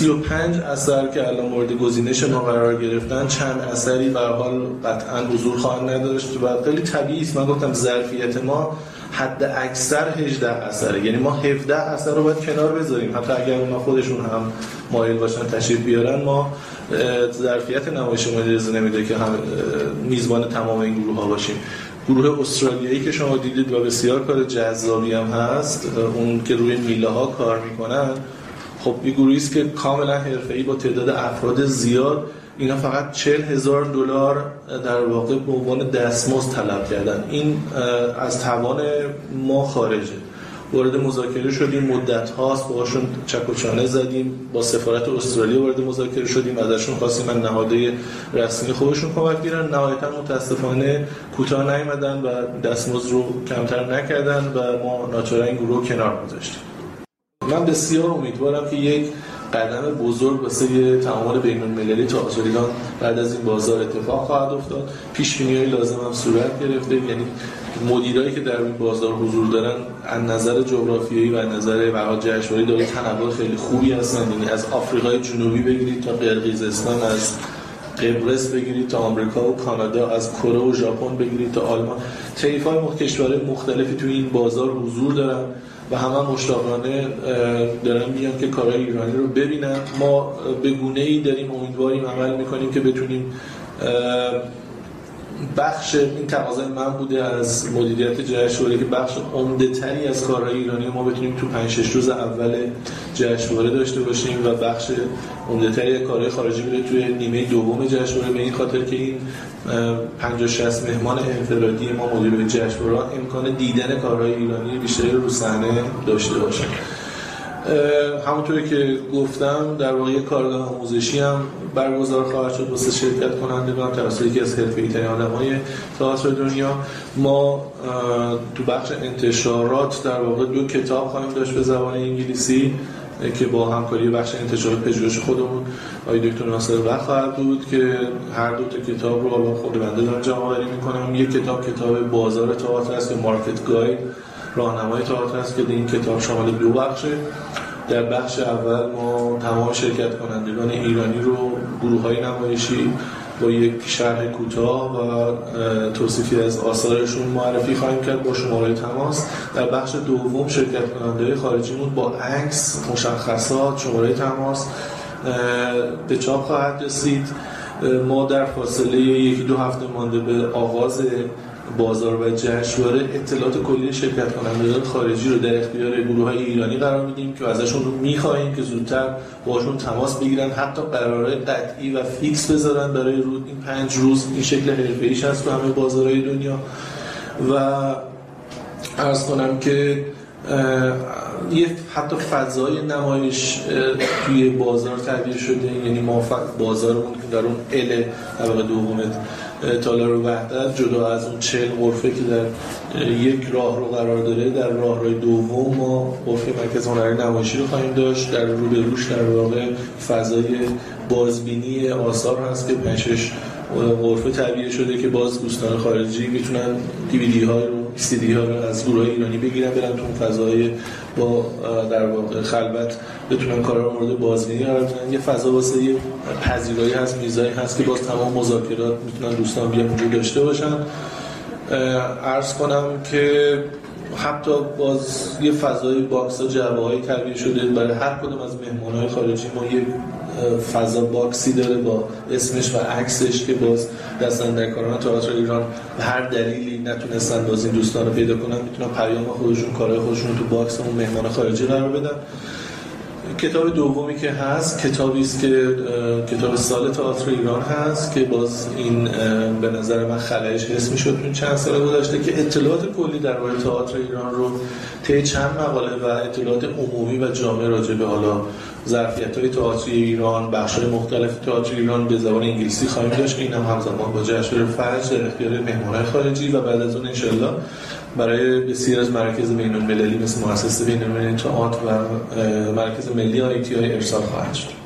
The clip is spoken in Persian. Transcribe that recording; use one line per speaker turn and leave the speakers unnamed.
35 اثر که الان مورد گزینش ما قرار گرفتن، چند اثری به هر حال قطعا حضور خواهند نداشت و خیلی طبیعی است. من گفتم ظرفیت ما حد اکثر 18 اثره، یعنی ما 17 اثر رو باید کنار بذاریم، حتی اگر اونا خودشون هم مایل باشن تشریف بیارن، ما ظرفیت نمایش ما اجازه نمیده که هم میزبان تمام این گروه ها باشیم. گروه استرالیایی که شما دیدید و بسیار کار جذابی هم هست، اون که روی میله ها کار میکنن، خب یه گروهی است که کاملا حرفه‌ای با تعداد افراد زیاد، اینا فقط $40,000 در واقع به عنوان دستمزد طلب کردن. این از توان ما خارجه. وارد مذاکره شدیم، مدت هاست باهاشون چک و چانه زدیم، با سفارت استرالیا وارد مذاکره شدیم، ازشون خواستیم از نهادهای رسمی خودشون کمک بگیرن، نهایتا متاسفانه کوتاه نیامدن و دستمزد رو کمتر نکردن و ما ناچارا این گروه کنار گذاشتیم. من بسیار امیدوارم که یک قدم بزرگ واسه تعامل بین‌المللی تئاتر ایران بعد از این بازار اتفاق خواهد افتاد. پیش‌بینی‌های لازم هم صورت گرفته، یعنی مدیرایی که در این بازار حضور دارن از نظر جغرافیایی و از نظر بهاد جشنواره داره تنوع خیلی خوبی هستن، یعنی از آفریقای جنوبی بگیرید تا قرقیزستان، از قبرس بگیرید تا آمریکا و کانادا، از کره و ژاپن بگیرید تا آلمان، طیف‌های کشورهای مختلفی توی این بازار حضور دارن و همه مشتاقانه دارن میان که کارهای ایرانی رو ببینن. ما به گونه‌ای داریم امیدواریم عمل میکنیم که بتونیم بخش این تقاضای من بوده از مدیریت جشنواره که بخش عمده تری از کارهای ایرانی ما بتونیم تو 5-6 روز اول جشنواره داشته باشیم و بخش عمده تری کارهای خارجی بره توی نیمه دوم جشنواره، به این خاطر که این 50-60 مهمان انفرادی ما مدیر جشنواره امکان دیدن کارهای ایرانی بیشتری رو صحنه داشته باشن. همونطوری که گفتم در واقع کارگاه آموزشی هم برگزار خواهد شد واسه شرکت کنندگان توسط یکی از حرفه‌ای‌ترین آدمای تئاتر دنیا. ما تو بخش انتشارات در واقع 2 کتاب خواهیم داشت به زبان انگلیسی که با همکاری بخش انتشارات پژوهش خودمون آقای دکتر ناصر وقت خواهد بود که هر 2 تا کتاب رو الان خود بنده دارم جمع‌آوری می‌کنم. یک کتاب بازار تئاتر است که مارکت گاید، راهنمای تئاتر است که این کتاب شامل 2 بخشه. در بخش اول ما تمام شرکت کنندگان ایرانی رو گروه‌های نمایشی با یک شرح کوتاه و توصیفی از آثارشون معرفی خواهیم کرد با شماره تماس. در بخش دوم شرکت کننده‌های خارجیمون با عکس، مشخصات، شماره تماس به چاپ خواهد رسید. ما در فاصله 1-2 هفته مانده به آغاز بازار و جشنواره اطلاعات کلی شرکت کنندگان خارجی رو در اختیار گروه‌های ایرانی قرار میدیم که ازشون رو می‌خوایم که زودتر باشون تماس بگیرن، حتی قرارهای قطعی و فیکس بذارن برای این 5 روز. این شکل حرفه‌ایش هست تو همه بازارهای دنیا. و عرض کنم که یه حتی فضای نمایش توی بازار تعبیر شده، یعنی ما بازارمون که در اون طبقه دوم تالار وحدت جدا از اون 40 غرفه که در یک راه رو قرار داره، در راهروی دوم ما غرفه مرکز هنری نمایشی رو خواهیم داشت. در روبروش در واقع فضای بازبینی آثار هست که 5-6 غرفه تعبیه شده که باز دوستان خارجی میتونن دیویدی ها رو، سی دی ها رو از گروه ایرانی بگیرن، برن تو اون فضای با در واقع خلوت بتونن کارا رو مورد بازبینی قرار بدن. یه فضا واسه یه پذیرایی هست، میزایی هست که باز تمام مذاکرات میتونن دوستان بیان اونجا داشته باشن. عرض کنم که حتی باز یه فضای باکس ها جعبه‌هایی تعبیه شده برای هر کدوم از مهمان‌های خارجی. ما یه فضا باکسی داره با اسمش و عکسش که باز دستاندرکاران تئاتر ایران به هر دلیلی نتونستن باز این دوستان رو پیدا کنن، میتونن پیام خودشون، کارهای خودشون رو تو باکس اون مهمان خارجی قرار بدن. کتاب دومی که هست کتابی است که کتاب سال تئاتر ایران هست که باز این به نظر من خلایش حس می‌شد این چند سال گذشته که اطلاعات کلی درباره تئاتر ایران رو طی چند مقاله و اطلاعات عمومی و جامع راجع به حالا ظرفیت‌های تئاتر ایران، بخش‌های مختلف تئاتر ایران به زبان انگلیسی خواهیم داشت. این هم همزمان با جشنواره فجر در اختیار مهمان‌های خارجی و بعد از اون انشالله برای بسیار از مراکز بین‌المللی مثل مؤسسه بین‌المللی تئاتر و مرکز ملی آی‌تی ارسال خواهد شد.